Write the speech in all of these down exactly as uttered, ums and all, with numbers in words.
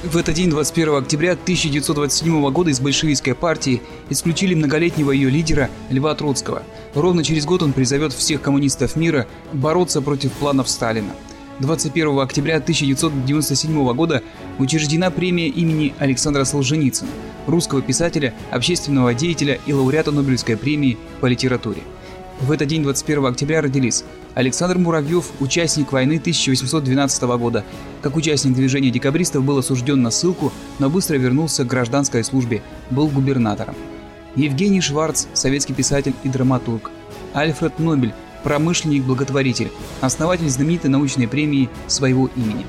В этот день, двадцать первого октября тысяча девятьсот двадцать седьмого года, из большевистской партии исключили многолетнего ее лидера Льва Троцкого. Ровно через год он призовет всех коммунистов мира бороться против планов Сталина. двадцать первого октября тысяча девятьсот девяносто седьмого года учреждена премия имени Александра Солженицына, русского писателя, общественного деятеля и лауреата Нобелевской премии по литературе. В этот день, двадцать первого октября, родились Александр Муравьев, участник войны тысяча восемьсот двенадцатого года. Как участник движения декабристов был осужден на ссылку, но быстро вернулся к гражданской службе, был губернатором. Евгений Шварц, советский писатель и драматург. Альфред Нобель, промышленник-благотворитель, основатель знаменитой научной премии своего имени.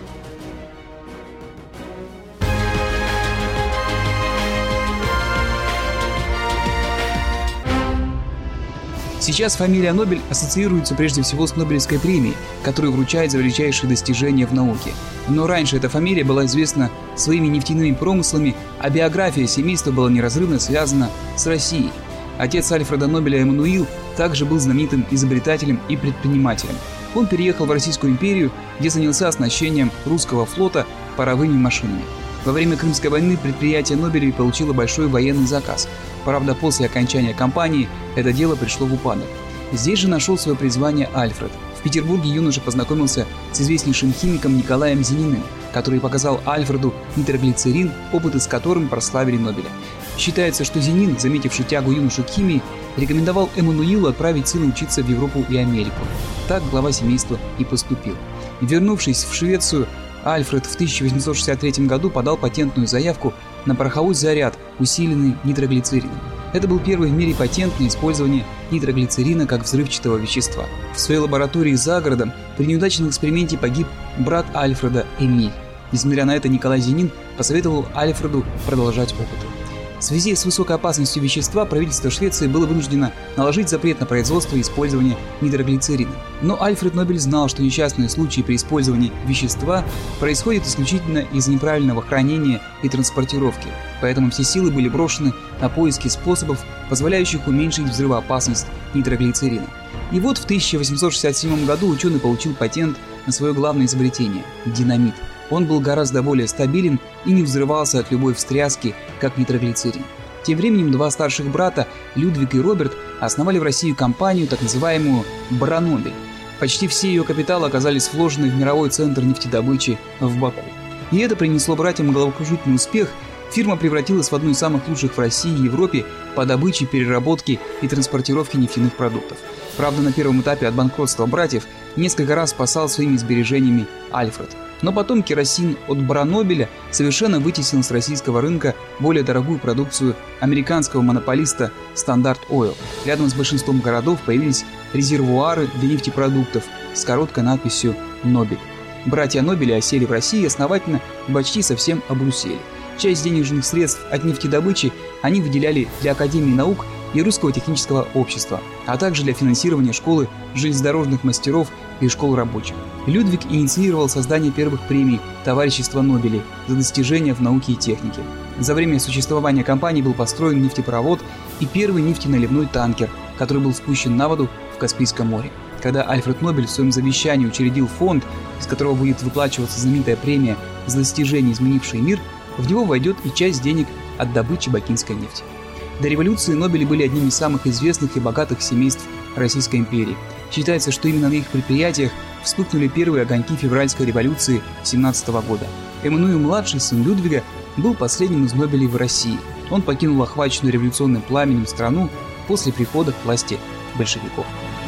Сейчас фамилия Нобель ассоциируется прежде всего с Нобелевской премией, которую вручают за величайшие достижения в науке. Но раньше эта фамилия была известна своими нефтяными промыслами, а биография семейства была неразрывно связана с Россией. Отец Альфреда Нобеля, Эммануил, также был знаменитым изобретателем и предпринимателем. Он переехал в Российскую империю, где занялся оснащением русского флота паровыми машинами. Во время Крымской войны предприятие Нобелевой получило большой военный заказ. Правда, после окончания кампании это дело пришло в упадок. Здесь же нашел свое призвание Альфред. В Петербурге юноша познакомился с известнейшим химиком Николаем Зениным, который показал Альфреду нитроглицерин, опыты с которым прославили Нобеля. Считается, что Зенин, заметивший тягу юноши к химии, рекомендовал Эммануилу отправить сына учиться в Европу и Америку. Так глава семейства и поступил. Вернувшись в Швецию, Альфред в тысяча восемьсот шестьдесят третьем году подал патентную заявку на пороховой заряд, усиленный нитроглицерином. Это был первый в мире патент на использование нитроглицерина как взрывчатого вещества. В своей лаборатории за городом при неудачном эксперименте погиб брат Альфреда Эмиль. Несмотря на это, Николай Зенин посоветовал Альфреду продолжать опыты. В связи с высокой опасностью вещества правительство Швеции было вынуждено наложить запрет на производство и использование нитроглицерина. Но Альфред Нобель знал, что несчастные случаи при использовании вещества происходят исключительно из-за неправильного хранения и транспортировки, поэтому все силы были брошены на поиски способов, позволяющих уменьшить взрывоопасность нитроглицерина. И вот в тысяча восемьсот шестьдесят седьмом году ученый получил патент на свое главное изобретение – динамит. Он был гораздо более стабилен и не взрывался от любой встряски, как нитроглицерин. Тем временем два старших брата, Людвиг и Роберт, основали в России компанию, так называемую «Бранобель». Почти все ее капиталы оказались вложены в мировой центр нефтедобычи в Баку. И это принесло братьям головокружительный успех. Фирма превратилась в одну из самых лучших в России и Европе по добыче, переработке и транспортировке нефтяных продуктов. Правда, на первом этапе от банкротства братьев несколько раз спасал своими сбережениями Альфред. Но потом керосин от Бранобеля совершенно вытеснил с российского рынка более дорогую продукцию американского монополиста Standard Oil. Рядом с большинством городов появились резервуары для нефтепродуктов с короткой надписью «Нобель». Братья Нобели осели в России основательно и почти совсем обрусели. Часть денежных средств от нефтедобычи они выделяли для Академии наук и Русского технического общества, а также для финансирования школы железнодорожных мастеров и школ рабочих. Людвиг инициировал создание первых премий Товарищества Нобелей за достижения в науке и технике. За время существования компании был построен нефтепровод и первый нефтеналивной танкер, который был спущен на воду в Каспийском море. Когда Альфред Нобель в своем завещании учредил фонд, из которого будет выплачиваться знаменитая премия за достижения, изменившие мир, в него войдет и часть денег от добычи бакинской нефти. До революции Нобели были одним из самых известных и богатых семейств Российской империи. Считается, что именно на их предприятиях вспыхнули первые огоньки февральской революции семнадцатого года. Эммануил-младший, сын Людвига, был последним из Нобелей в России. Он покинул охваченную революционным пламенем страну после прихода к власти большевиков.